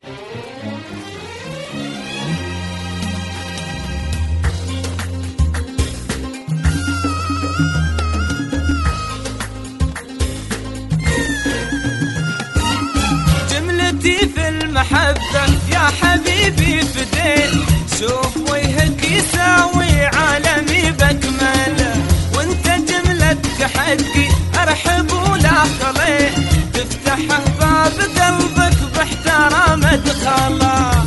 جملتي في المحبة يا حبيبي فديت، شوف وجهك يساوي عالمي بكمله، وانت جملتك حقي ارحب ولا خليت، تفتح باب قلبك باحترام ادخله.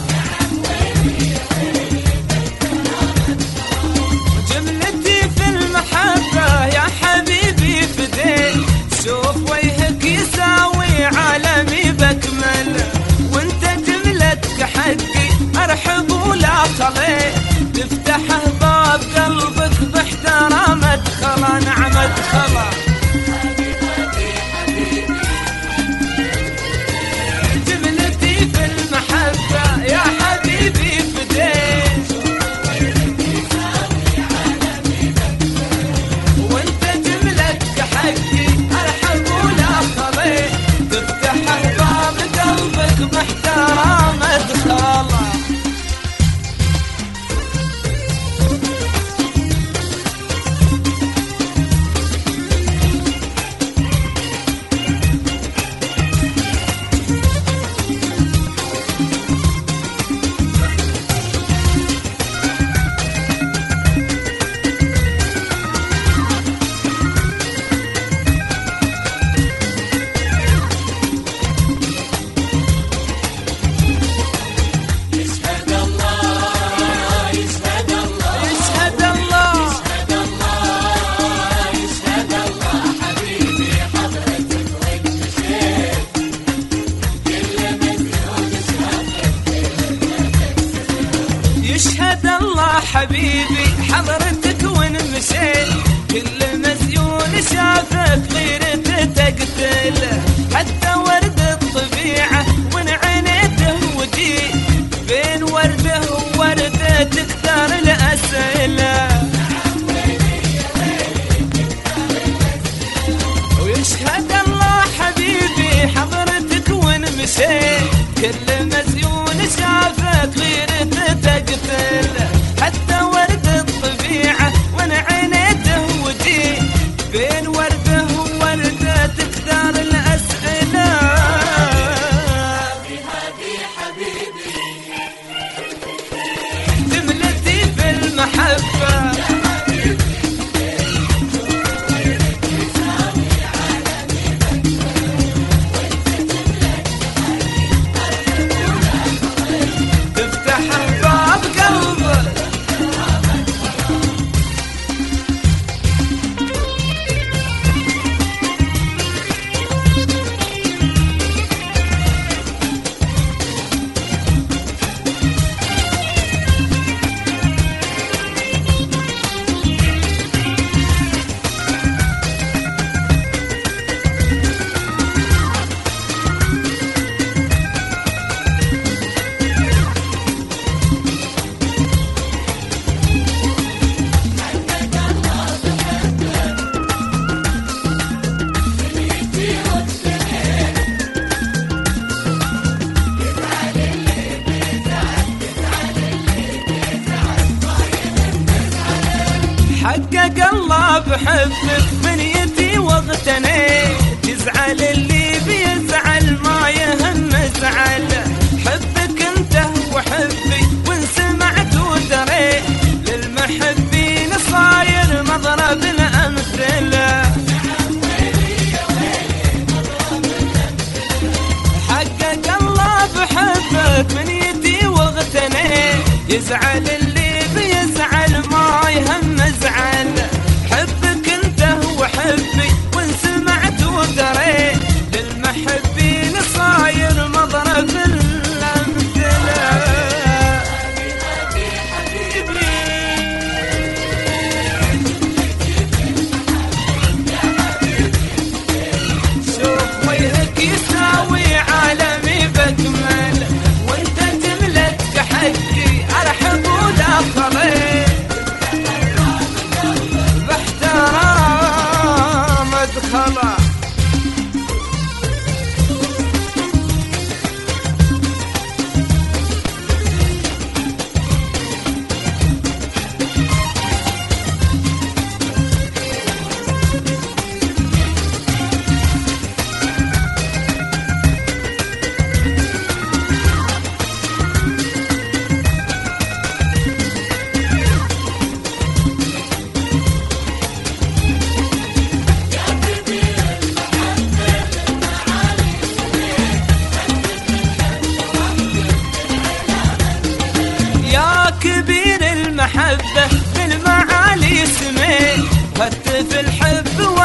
جملتي في المحبة يا حبيبي فديت، شوف وجهك يساوي عالمي بكمله، وانت جملتك حقي ارحب ولا خليت، تفتح باب قلبك باحترام ادخله. نعم ادخله. جملتي في المحبة يا حبيبي فديت، وانت جملتك حقي ارحب ولا خليت، تفتح باب قلبك باحترام ادخله. يشهد الله حبيبي حضرتك وين مشيت، كل مزيون شافك غيرته تقتله، حتى ورد الطبيعة وين عينيته وجيت، بين ورده وورده تكثر الأسئلة. ويشهد الله حبيبي حضرتك وين مشيت، كل مزيون شافك غيرته تقتله، حتى ورد الطبيعة وين عينيته وجيت، بين ورده وورده تكثر الأسئلة. جملتي في المحبة تفتح باب قلبك. حقق الله بحبك منيتي واغتنيت، تزعل اللي بيزعل ما يهم زعله، حبك انت وحبي وان سمعت ودريت، للمحبين صاير مضرب الامثله. حقق الله بحبك منيتي واغتنيت، يزعل اللي بيزعل ما يهم زعله، حبك انت وحبي وان سمعت ودريت، للمحبين صاير مضرب الامثله. شوف وجهك يساوي عالمي بكمله، وانت جملتك حقي ارحب ولا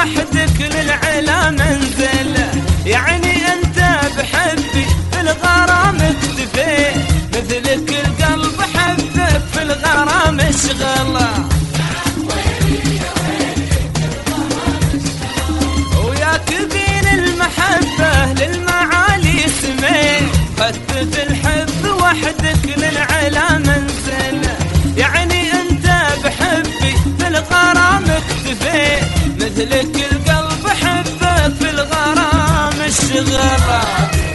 وحدك للعلا منزل، يعني انت بحبي في الغرام اكتفي، مثلك القلب حبك في الغرام اشغله. وياك بين المحبة للمعالي سمي، خدت الحب وحدك للعلا منزل، يعني انت بحبي في الغرام اكتفي، مثلك القلب حبك في الغرام اشغله.